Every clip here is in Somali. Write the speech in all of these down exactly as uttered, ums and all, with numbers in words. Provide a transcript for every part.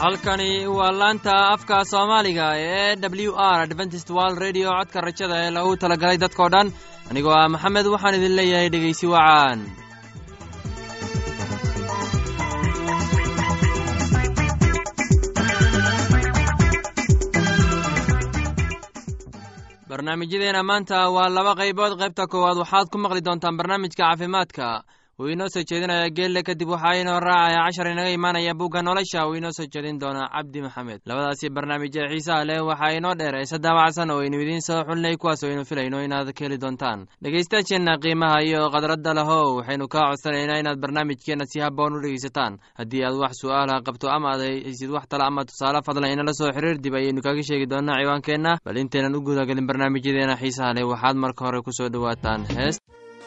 halkani waa laanta afka Soomaaliga ee W R Adventist World Radio codka rajada ee lagu talagalay dadka dhan anigoo ah Maxamed waxaan idin leeyahay dhageysi wacan barnaamijyadeena maanta waa laba qaybood qaybta koowaad waxaad ku maqli doontaan barnaamijka caafimaadka oo inoo soo jeedinaya geelle kadib waxaa inoo raacaya cashar inaga imaanaya buugga nolosha oo inoo soo jeedin doona Cabdi Maxamed labadaasi barnaamijyo xiisaha leh waxaa inoo dheeraysa daawacsan oo inuu idin soo xulnay kuwaas oo inuu filayno inaad ka heli doontaan dhageystayaasheena qiimaha iyo qadradda lahow waxaynu kaa codsanaynaa inaad barnaamijkeena si habboon u dhegeysataan haddii aad wax su'aalaha qabto ama aad haysid wax talo ama tusaale fadlan inala soo xiriir dib ayaynu kaga sheegi doonaa ciwaankeenna bal intaynan u gudagelin barnaamijyadeena xiisaha leh waxaad marka hore ku soo dhawaataan hees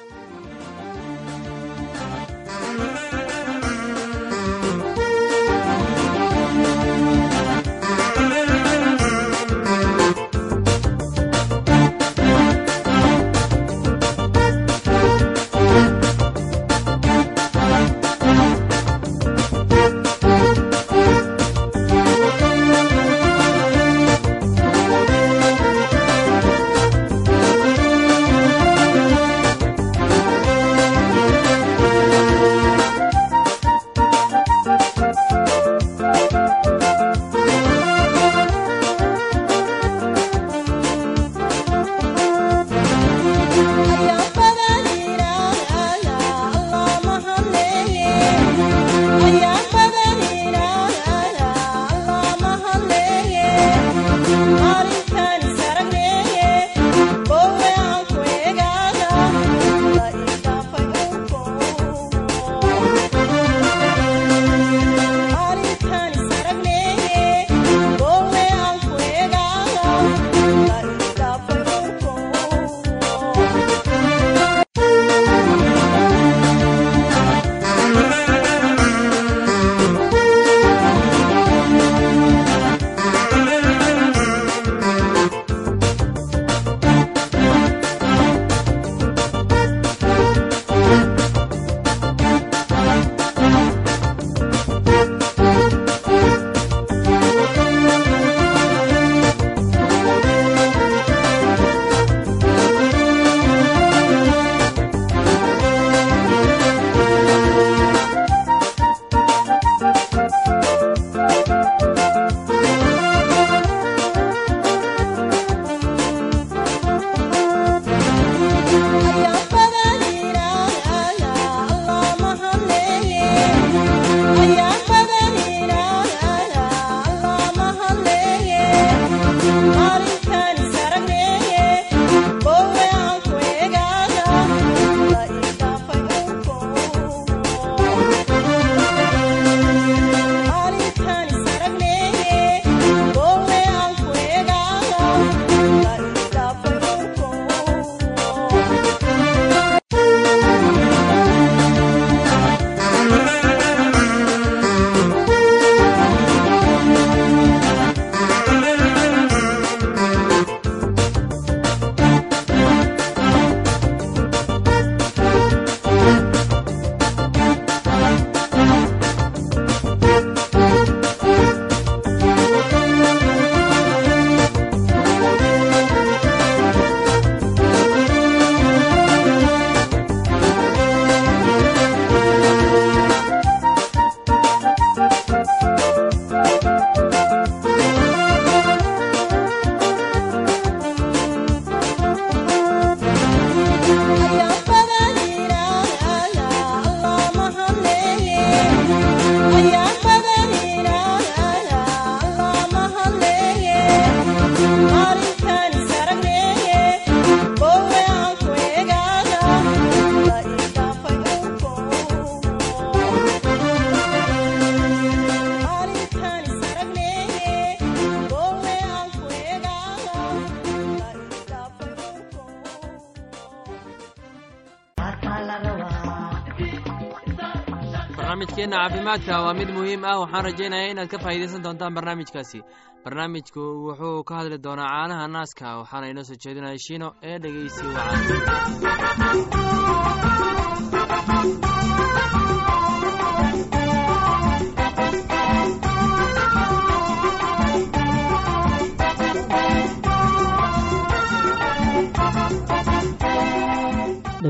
barnaamijkeena caafimaadka waa mid muhiim ah waxaan rajaynayaa inaad ka faa'iideysan doontaan barnaamijkaasi barnaamijku wuxuu ka hadli doonaa caanaha naaska waxaana inoo soo jeedinaya Shiino ee dhageysi wacan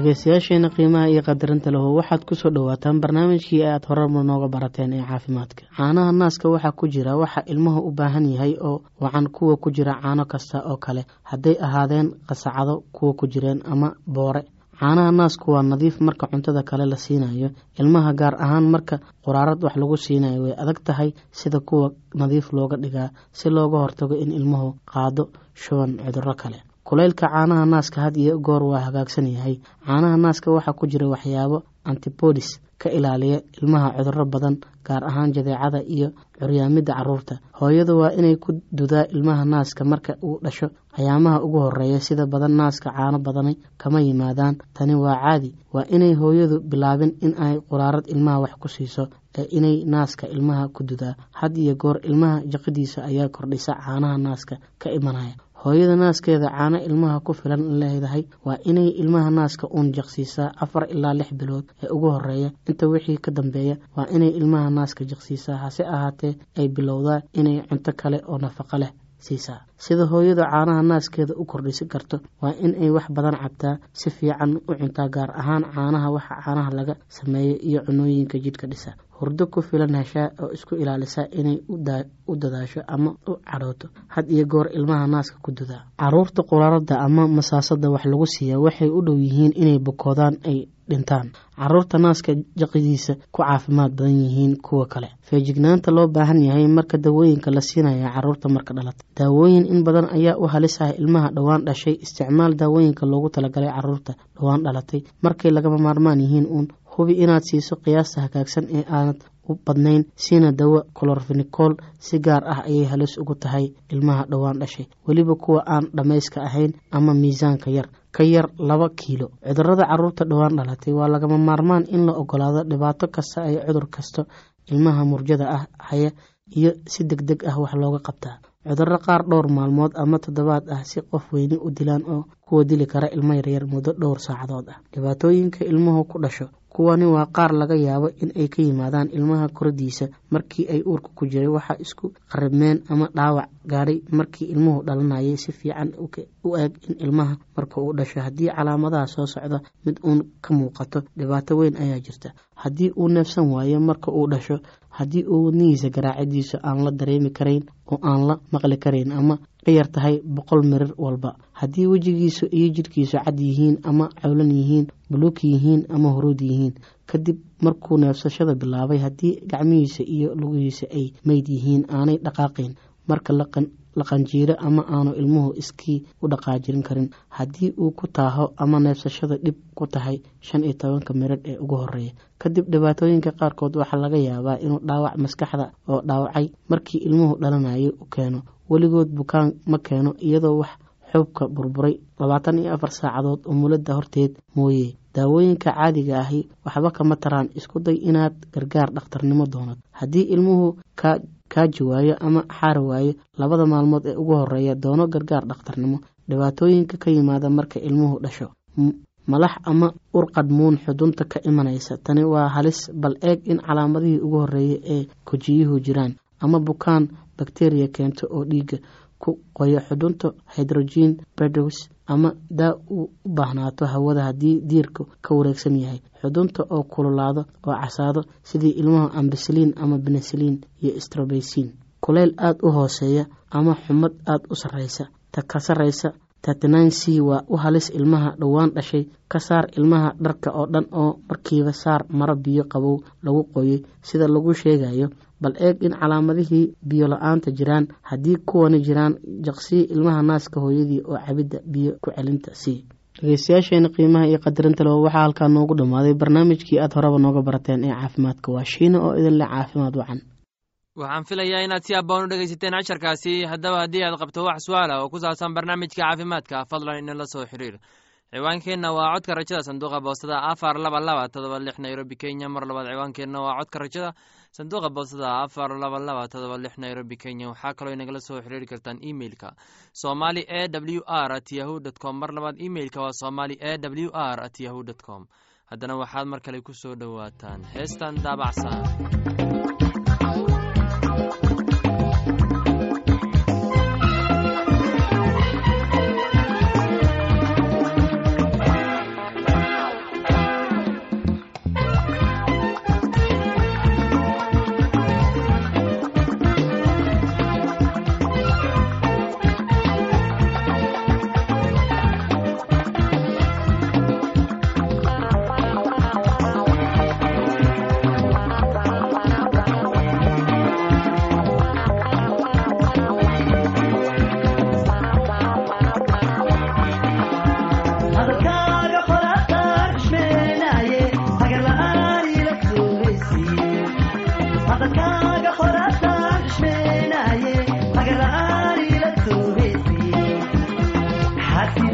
dhageystayaasheena qiimaha iyo qadarinta leh waxaad ku soo dhawaataan barnaamijkii aad horar nooga barateen ee caafimaadka. Caanaha naaska waxa ku jira waxa ilmuhu u baahan yahay oo wacan kuwa ku jira caano kasta oo kale hadday ahaadeen qasacado kuwa ku jireen ama boore. caanaha naasku waa nadiif marka cuntada kale la siinayo. ilmaha gaar ahaan marka quraarad wax lagu siinayo way adag tahay sida kuwa nadiif looga dhigaa si looga hortago in ilmuhu qaado shuban cudurro kale. kulaylka caanaha naaska had iyo goor waa hagaagsan yahay. caanaha naaska waxaa ku jira waxyaabo antibodies ka ilaaliya ilmaha cudurro badan gaar ahaan jadeecada iyo curyaamida caruurta. hooyadu waa inay ku dudaa ilmaha naaska marka uu dhasho ayaamaha ugu horeeya. sida badan naaska caano badani kama yimaadaan. tani waa caadi. waa inay hooyadu bilaabin in ay quraarad ilmaha wax ku siiso ee inay naaska ilmaha ku dudaa. had iyo goor ilmaha jaqadiisa ayaa kordhisa caanaha naaska ka imanaya. hooyada naaskeeda caano ilmaha ku filan leedahay waa inay ilmaha naaska uun jaqsiisaa afar ilaa lix bilood ee ugu horeeya. inta wixii ka dambeeya waa inay ilmaha naaska jaqsiisaa. hase ahaatee ay bilowdaa inay cunto kale oo nafaqo leh siisaa. sida hooyada caanaha naaskeeda u kordhisan karto waa inay wax badan cabtaa, si fiican u cuntaa, gaar ahaan caanaha waxa caanaha laga sameeyo iyo cunooyinka jidhka dhisa. hurdo ku filan heshaa oo isku ilaalisa inay u dadaasho ama u cadhooto. had iyo goor ilmaha naaska ku dudaa. caruurta quraarada ama masaasada wax lagu siiya waxay u dhow yihiin inay bukoodaan ay dhintaan. caruurta naaska jaqadiisa ku caafimaad badan yihiin kuwa kale. feejignaanta loo baahan yahay marka daawooyinka la siinaya caruurta marka dhalata. daawooyin in badan ayaa u halis ah ilmaha dhowaan dhashay. isticmaal daawooyinka loogu talagalay caruurta dhowaan dhalatay markay lagama maarmaan yihiin uun hubi inaad siiso qiyaasta hagaagsan ee aanad u badnayn. siina dawo chlorphenicol si gaar ah ayay halis ugu tahay ilmaha dhowaan dhashay, weliba kuwa aan dhammayska ahayn ama miisaanka yar ka yar laba kiilo. cudurrada caruurta dhowaan dhalatay waa lagama maarmaan in la ogolaado. dhibaato kasta ay cudur kasto ilmaha murjada ah haya iyo si deg deg ah wax looga qabtaa. cudurro qaar dhowr maalmood ama toddobaad ah si qof weyni u dilaan oo kuwa dili kara ilmo yaryar muddo dhowr saacadood ah. dhibaatooyinka ilmuhu ku dhasho kuwani waa qaar laga yaabo in ay ka yimaadaan ilmaha koradiisa markii ay uurka ku jiray. waxaa isku qaribmeen ama dhaawac gaadhay markii ilmuhu dhalanayay. si fiican u eeg in ilmaha marka uu dhasho haddii calaamadaha soo socda mid uun ka muuqato, dhibaato weyn ayaa jirta. haddii uu neefsan waayo marka uu dhasho, haddii uu wadnihiisa garaacidiisa aan la dareemi karayn oo aan la maqli karayn ama ka yar tahay boqol mirir walba, haddii wejigiisu iyo jidhkiisu cad yihiin ama cawlan yihiin, buluug yihiin ama huruud yihiin kadib markuu neefsashada bilaabay, haddii gacmihiisa iyo lugihiisa ay meyd yihiin, aanay dhaqaaqayn marka la qanjiiro ama aanu ilmuhu iskii u dhaqaajirin karin, haddii uu ku taaho ama neefsashada dhib ku tahay shan iyo tobanka mirir ee ugu horeeya. kadib dhibaatooyinka qaarkood waxaa laga yaabaa inuu dhaawac maskaxda oo dhaawacay markii ilmuhu dhalanayo u keeno. weligood bukaan ma keeno iyadoo wax xuubka burburay labaatan iyo afar saacadood umulada horteed mooye. daawooyinka caadiga ahi waxba kama taraan. isku day inaad gargaar dhakhtarnimo doonad. haddii ilmuhu ka kaaji waayo ama xaari waayo labada maalmood ee ugu horeeya, doono gargaar dhakhtarnimo. dhibaatooyinka ka yimaada marka ilmuhu dhasho, malax ama urqadmuun xudunta ka imanaysa. tani waa halis. bal eeg in calaamadihii ugu horeeyay ee kujiyuhu jiraan, ama bukaan bakteriya keento oo dhiiga ku qoyo xudunta, hydrogen peroxide, ama daa u baahnaato hawada haddii diirku ka wareegsan yahay, xudunta oo kululaado oo casaado sidii ilmaha ampicillin ama penicillin iyo streptomycin, kuleyl aad u hooseeya ama xumad aad u sarreysa. ta ka sarreysa thirty-nine C waa u halis ilmaha dhowaan dhashay. ka saar ilmaha dharka oo dhan oo markiiba saar maro biyo qabow lagu qoyay sida lagu sheegayo. bal eeg in calaamadihii biyo la-aanta jiraan. haddii kuwani jiraan, jaqsii ilmaha naaska hooyadii oo cabidda biyo ku celinta sii. dhegeystayaasheena qiimaha iyo qadarinta leh waxaa halkaa noogu dhammaaday barnaamijkii aad horeba nooga barateen ee caafimaadka. waa Shiina oo idin leh caafimaad wacan. waxaan filayaa inaad si abboon u dhegaysateen casharkaasi. haddaba haddii aad qabto wax su-aal ah oo ku saabsan barnaamijka caafimaadka, fadlan inala soo xiriir. ciwaankeenna waa codka rajada, sanduuqa boostada afar laba laba todoba lix Nairobi, Kenya. mar labaad ciwaankeenna waa codka rajada, sanduuqa boostada afar laba laba todoba lix Nairobi, Kenya. waxaa kaloo inagala soo xiriiri kartaan emailka somali e w r at yahoo dot com. mar labaad emailka waa somali e w r at yahoo dot com. haddana waxaad mar kale ku soo dhowaataan heestan daabacsan.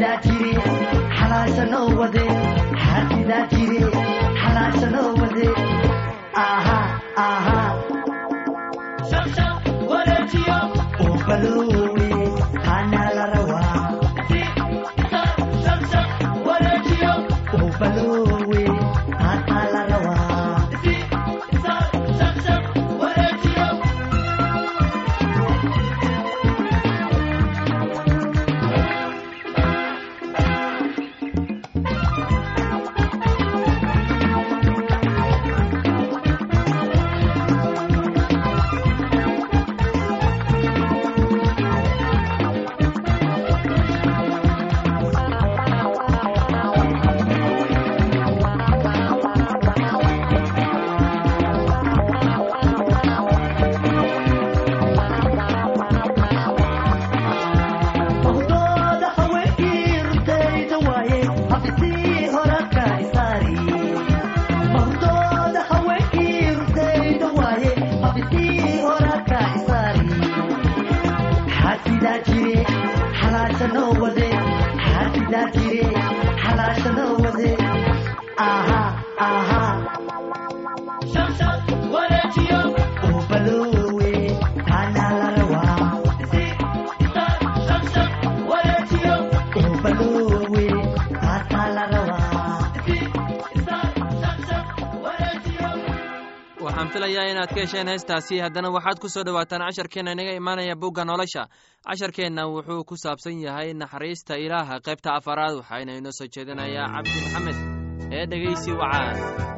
waxaan filayaa inaad ka hesheen heestaasi. haddana waxaad ku soo dhowaataan casharkeenna inaga imaanaya bugga nolosha. casharkeenna wuxuu ku saabsan yahay naxariista ilaaha qaybta afaraad, waxaana inoo soo jeedinayaa cabdi maxamed ee dhegeysi wacaan.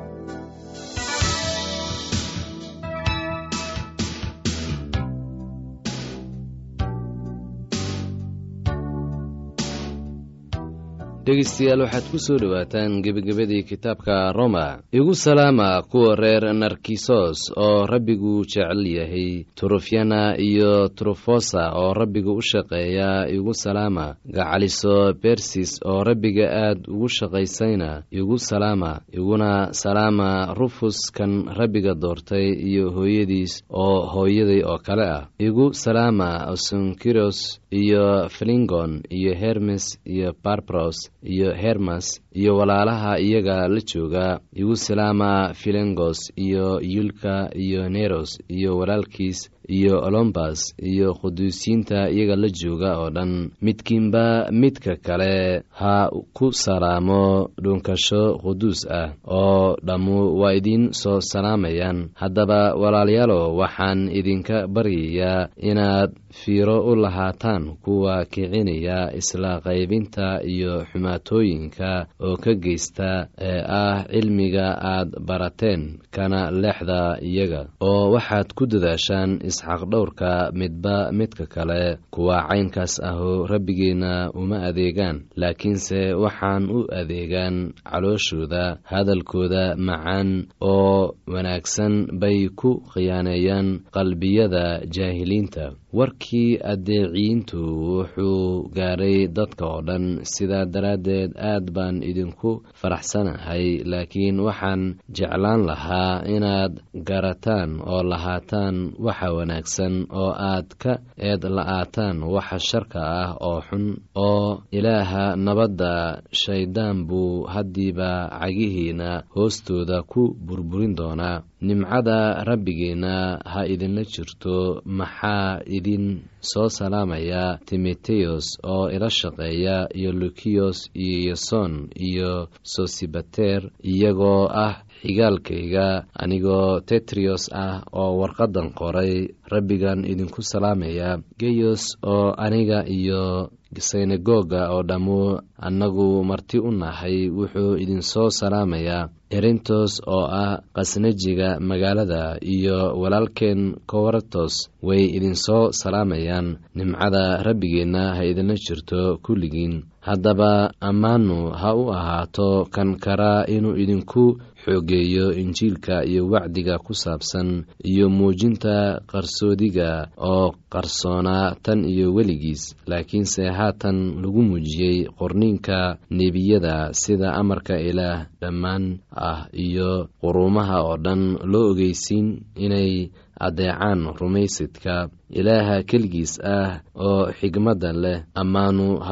dhegeystayaal waxaad ku soo dhowaataan gebagabadii kitaabka roma. igu salaama kuwa reer narkisos oo rabbigu jecel yahay, turufyana iyo turufosa oo rabbiga u shaqeeya igu salaama, gacaliso bersis oo rabbiga aad ugu shaqaysayna igu salaama. iguna salaama rufus kan rabbiga doortay iyo hooyadiis oo hooyaday oo kale ah. igu salaama osunkiros iyo flingon iyo hermes iyo barbros iyo hermas iyo walaalaha iyaga la jooga. igu salaama filengos iyo yulka iyo neros iyo walaalkiis iyo olombas iyo quduusiinta iyaga la jooga oo dhan. midkiinba midka kale ha ku salaamo dhunkasho quduus ah, oo dhammu waa idin soo salaamayaan. haddaba walaalayaalo, waxaan idinka baryayaa inaad fiiro u lahaataan kuwa kicinaya isla qaybinta iyo xumaatooyinka oo ka geysta ee ah cilmiga aad barateen, kana leexda iyaga. oo waxaad ku dadaashaan isxaq dhowrka midba midka kale. kuwa caynkaas ahu rabbigeenna uma adeegaan, laakiinse waxaan u adeegaan calooshooda. hadalkooda macaan oo wanaagsan bay ku khiyaaneeyaan qalbiyada jaahiliinta. warkii addeeciyiintu wuxuu gaaray dadka oo dhan, sidaa daraaddeed aad baan idinku faraxsanahay. laakiin waxaan jeclaan lahaa inaad garataan oo lahaataan waxa wanaagsan, oo aad ka eed la'aataan waxa sharka ah oo xun. oo ilaaha nabadda shayddaan buu haddiiba cagihiina hoostooda ku burburin doonaa. nimcada rabbigeenna ha idinla jirto. maxaa idin soo salaamaya timoteyos oo ila shaqeeya, iyo lukiyos iyo yason iyo sosibater, iyagoo ah xigaalkayga, anigoo tetriyos ah oo warqadan qoray. rabbigan idinku salaamaya. geyos oo aniga iyo synagoga oo dhammu annagu marti u nahay wuxuu idinsoo salaamayaa. erintos oo ah qasnajiga magaalada, iyo walaalkeen kowartos way idinsoo salaamayaan. nimcada rabbigeenna ha idinla jirto kulligiin. haddaba ammaanu ha u ahaato kan karaa inuu idinku xoogeeyo injiilka iyo wacdiga ku saabsan, iyo muujinta qarsoodiga oo qarsoonaa tan iyo weligiis, laakiinse haatan lagu muujiyey qorniinka nebiyada, sida amarka ilaah dhammaan ah iyo quruumaha oo dhan loo ogeysiin inay adeecaan rumaysidka ilaaha keligiis ah oo xigmadda leh. ammaanu ha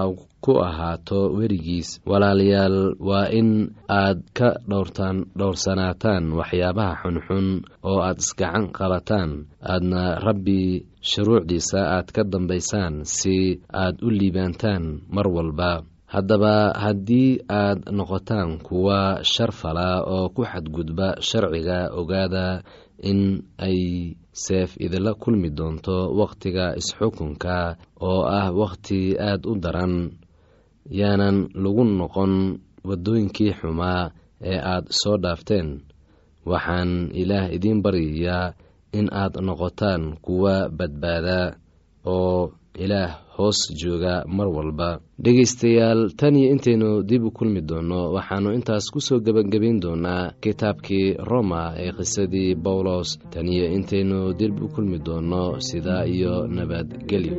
ku ahaato werigiis. walaalayaal, waa in aad ka dhowrtaan dhowrsanaataan waxyaabaha xunxun oo aad isgacan qabataan, aadna rabbi shuruucdiisa aad ka dambaysaan si aad u liibaantaan mar walba. haddaba haddii aad noqotaan kuwa sharfala oo ku xadgudba sharciga, ogaada in ay seef idinla kulmi doonto wakhtiga isxukunka oo ah wakhti aad u daran. yaanan lagu noqon waddooyinkii xumaa ee aad soo dhaafteen. waxaan ilaah idiin baryayaa in aad noqotaan kuwa badbaada oo ilaah hoos jooga mar walba. dhegaystayaal, tan iyo intaynu dib u kulmi doonno, waxaannu intaas ku soo gebagabayn doonaa kitaabkii roma ee qisadii bawlos. tan iyo intaynu dib u kulmi doonno, sidaa iyo nabadgelyo.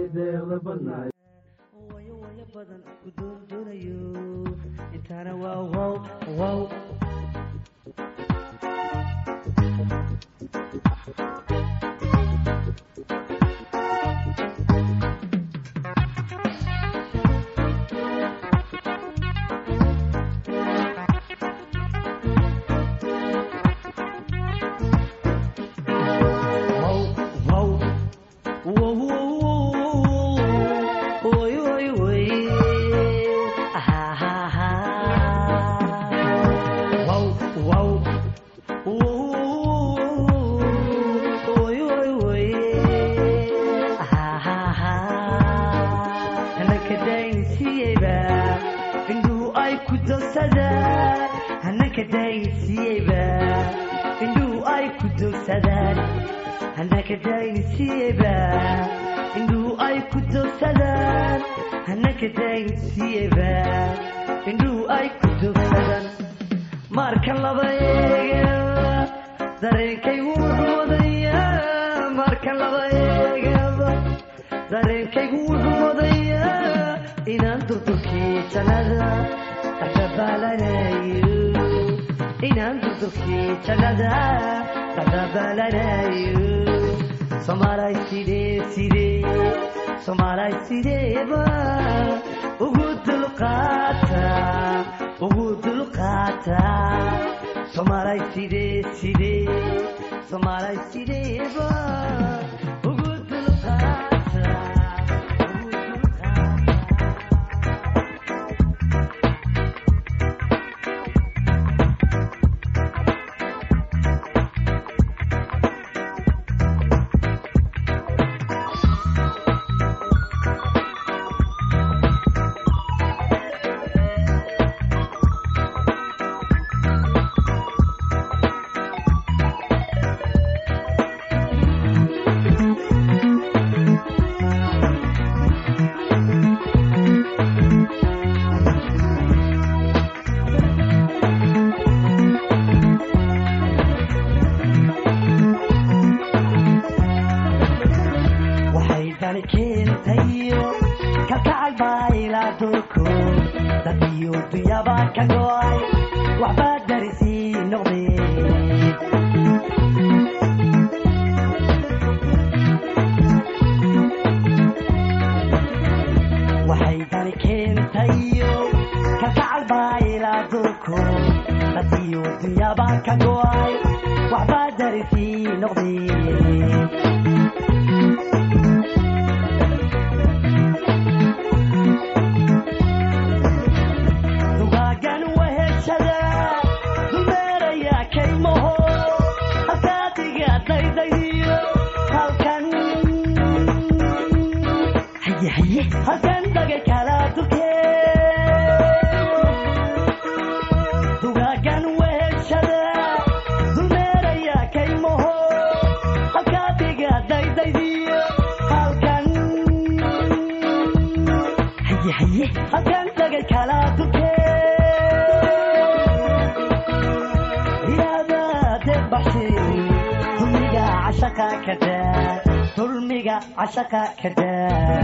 عشقا كذا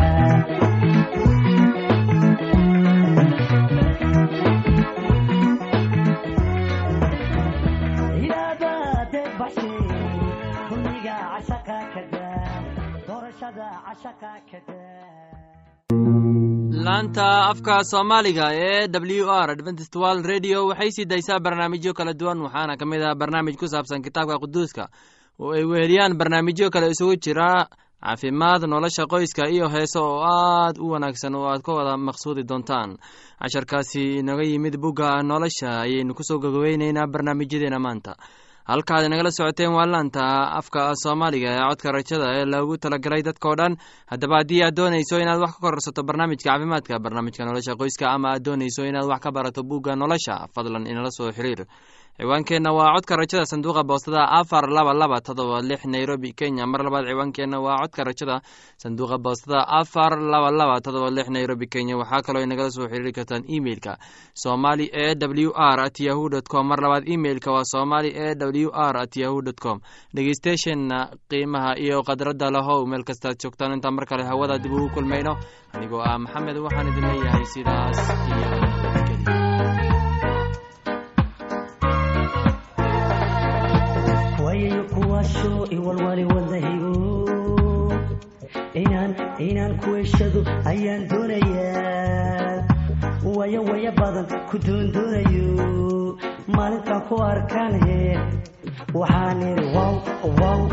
يا باد بحشي كلية عشقا كذا دور شذا عشقا كذا laanta afka soomaaliga ee w r adventist world radio waxay sii daysaa barnaamijyo kala duwan waxaana ka mid ah barnaamij ku saabsan kitaabka quduuska oo ay weheliyaan barnaamijyo kale isugu jira caafimaad nolosha qoyska iyo heeso oo aad u wanaagsan oo aad ka wada maqsuudi doontaan casharkaasi inaga yimid bugga nolosha ayaynu kusoo gogoweyneynaa barnaamijyadeena maanta halkaad inagala socoteen waa laanta afka soomaaliga ee codka rajada ee lagu talagalay dadkao dhan haddaba haddii aad doonayso inaad wax ka kororsato barnaamijka caafimaadka barnaamijka nolosha qoyska ama aad doonayso inaad wax ka barato bugga nolosha fadlan inala soo xiriir ciwaankeenna waa codka rajada sanduuqa boostada afar laba laba todoba lix nairobi kenya mar labaad ciwaankeenna waa codka rajada sanduuqa boostada afar laba laba todoba lix nairobi kenya waxaa kaloo inagala soo xiriiri kartaan emailka somali e w r at yahu dt com mar labaad emailka waa somali e w r at yahu dt com dhegeystayaasheenna qiimaha iyo khadradda lahow meel kastaad joogtaan intaan mar kale hawada dib ugu kulmayno anigoo ah maxamed waxaan idin leeyahay sidaas iyo nabadgelyo. kuwaasho iwalwali wadahigo inaan inaan kuweshado ayaan doonayaa waya waya badan ku doondoonayo maalintaan ku arkaan he waxaan idhi wow wow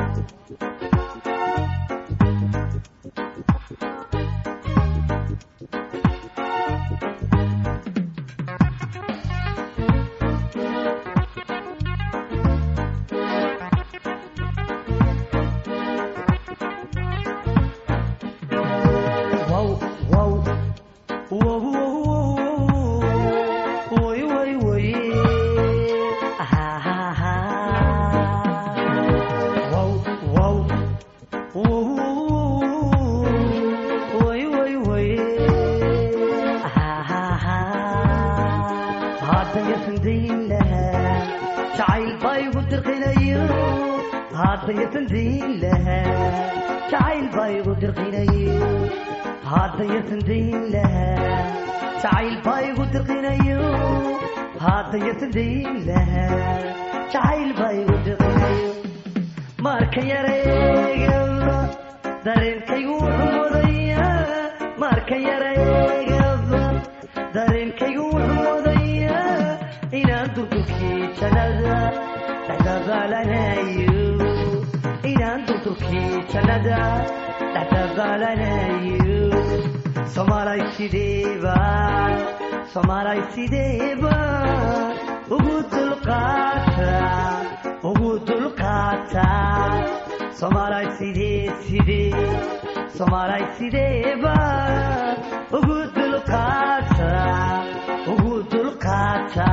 marka yareegaba dareenkaygu wuxuu mudayaa marka yareegaba dareenkaygu wuxuu mudayaa inaan durdurkii jannada dhexdabaalanayo inaan durdurkii jannada dhexdabaalanayo soomaalay sideeba soomaalay sideeba ugu dulqaata ugu dulqaata soomaalay sidee sidee soomaalay sideeba ugu dulqaata ugu dulqaata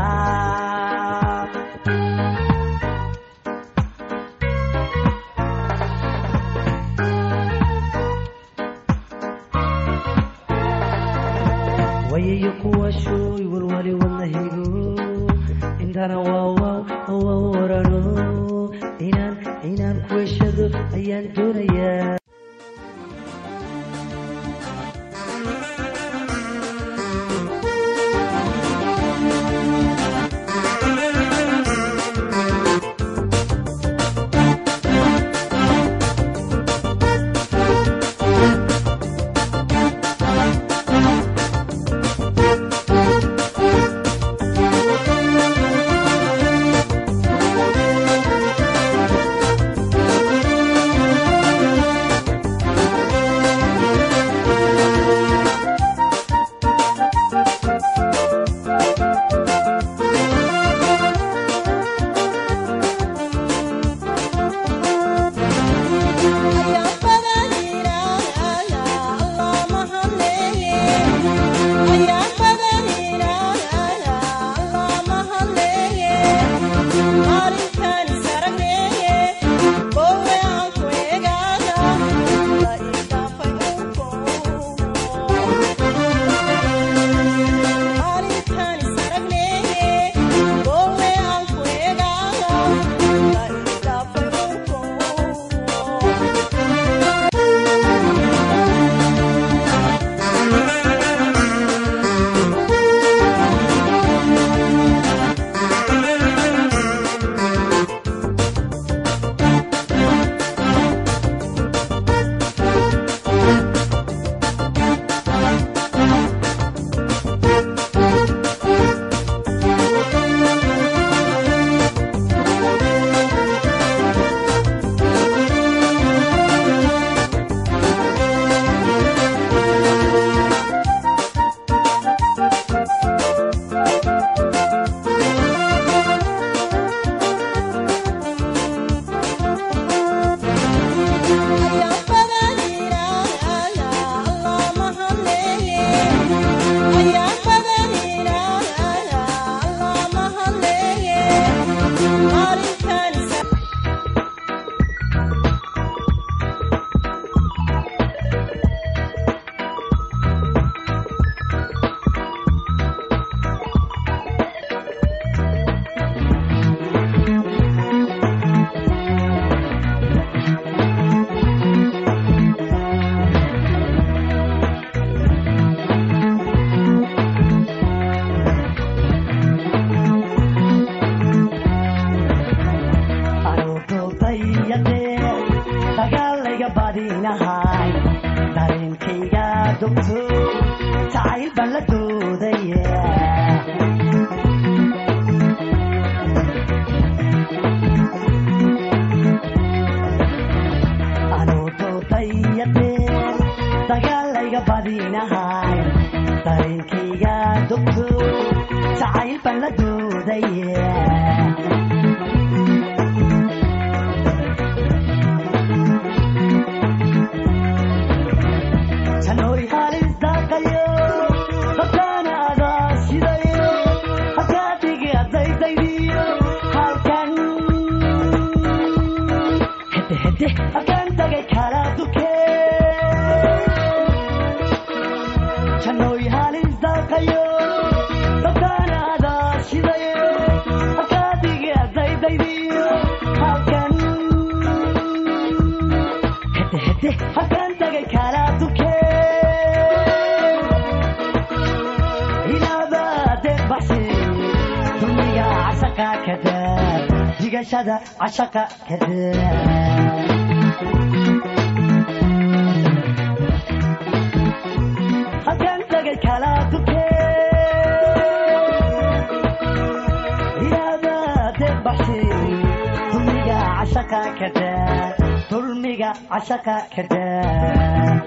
wayayo kuwaashoy walwali wadahigo intana waa waa waa warano inaan inaan kuweshado ayaan doonayaa dareenkayga dugto jacayl baan la doodaya anuu doodayadeen dagaalayga badinahay dareenkayga dugto jacayl baan la doodaya akan tagay kala duke janoy halis daqayo dadanaada shidayo akadiga daydaydiyo halkan hede hede akan tagay kala duke inaba debaxsi dunya asaka kada digashada asaka kada akan tagay kala duke iyada debaxsi dulmiga ashaka kada dulmiga ashaka kada